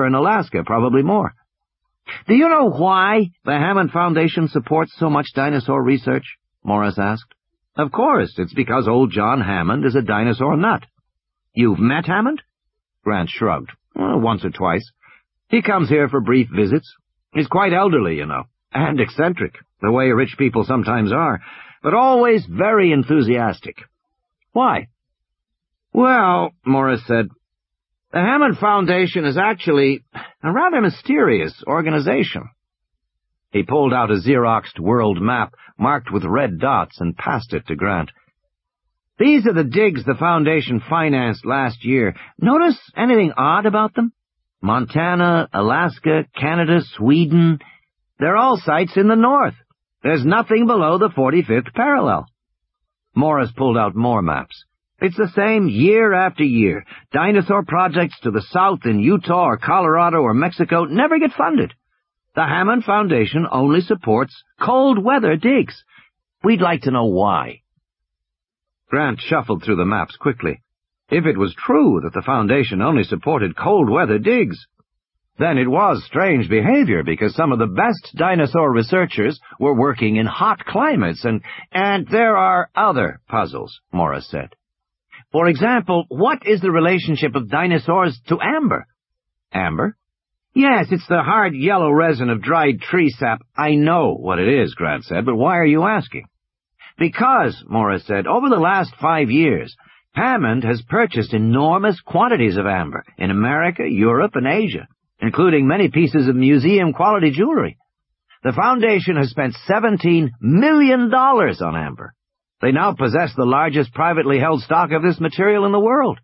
sure in Alaska, probably more. Do you know why the Hammond Foundation supports so much dinosaur research? Morris asked. Of course, it's because old John Hammond is a dinosaur nut. You've met Hammond? Grant shrugged. Well, once or twice. He comes here for brief visits. He's quite elderly, you know, and eccentric, the way rich people sometimes are, but always very enthusiastic. Why? Well, Morris said, the Hammond Foundation is actually a rather mysterious organization. He pulled out a Xeroxed world map marked with red dots and passed it to Grant. These are the digs the Foundation financed last year. Notice anything odd about them? Montana, Alaska, Canada, Sweden. They're all sites in the north. There's nothing below the 45th parallel. Morris pulled out more maps. It's the same year after year. Dinosaur projects to the south in Utah or Colorado or Mexico never get funded. The Hammond Foundation only supports cold-weather digs. We'd like to know why. Grant shuffled through the maps quickly. If it was true that the Foundation only supported cold-weather digs, then it was strange behavior because some of the best dinosaur researchers were working in hot climates, and there are other puzzles, Morris said. For example, what is the relationship of dinosaurs to amber? Amber? Yes, it's the hard yellow resin of dried tree sap. I know what it is, Grant said, but why are you asking? Because, Morris said, over the last 5 years, Hammond has purchased enormous quantities of amber in America, Europe, and Asia, including many pieces of museum-quality jewelry. The Foundation has spent $17 million on amber. They now possess the largest privately held stock of this material in the world.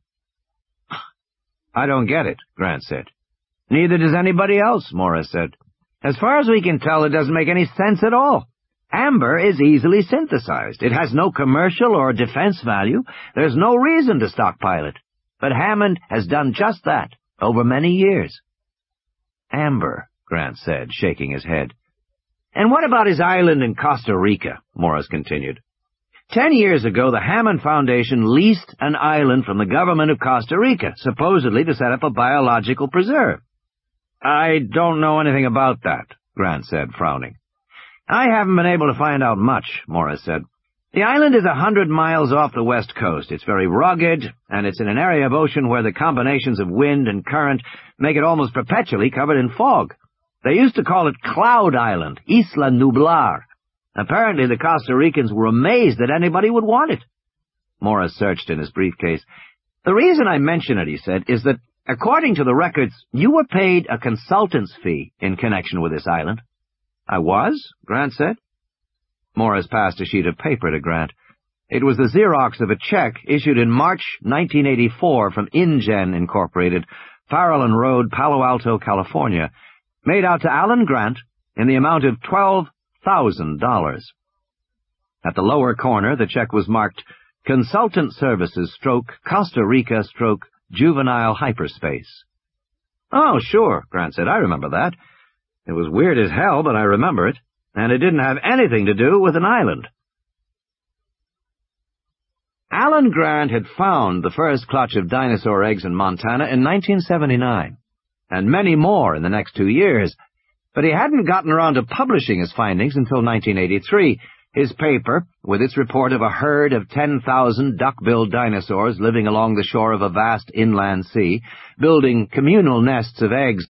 I don't get it, Grant said. Neither does anybody else, Morris said. As far as we can tell, it doesn't make any sense at all. Amber is easily synthesized. It has no commercial or defense value. There's no reason to stockpile it. But Hammond has done just that over many years. Amber, Grant said, shaking his head. And what about his island in Costa Rica? Morris continued. 10 years ago, the Hammond Foundation leased an island from the government of Costa Rica, supposedly to set up a biological preserve. I don't know anything about that, Grant said, frowning. I haven't been able to find out much, Morris said. The island is 100 miles off the west coast. It's very rugged, and it's in an area of ocean where the combinations of wind and current make it almost perpetually covered in fog. They used to call it Cloud Island, Isla Nublar. Apparently the Costa Ricans were amazed that anybody would want it. Morris searched in his briefcase. The reason I mention it, he said, is that, according to the records, you were paid a consultant's fee in connection with this island. I was? Grant said. Morris passed a sheet of paper to Grant. It was the Xerox of a check issued in March 1984 from InGen Incorporated, Farallon Road, Palo Alto, California, made out to Alan Grant in the amount of $12,000. At the lower corner, the check was marked Consultant Services Costa Rica Juvenile Hyperspace. Oh, sure, Grant said. I remember that. It was weird as hell, but I remember it, and it didn't have anything to do with an island. Alan Grant had found the first clutch of dinosaur eggs in Montana in 1979, and many more in the next 2 years, but he hadn't gotten around to publishing his findings until 1983. His paper, with its report of a herd of 10,000 duck-billed dinosaurs living along the shore of a vast inland sea, building communal nests of eggs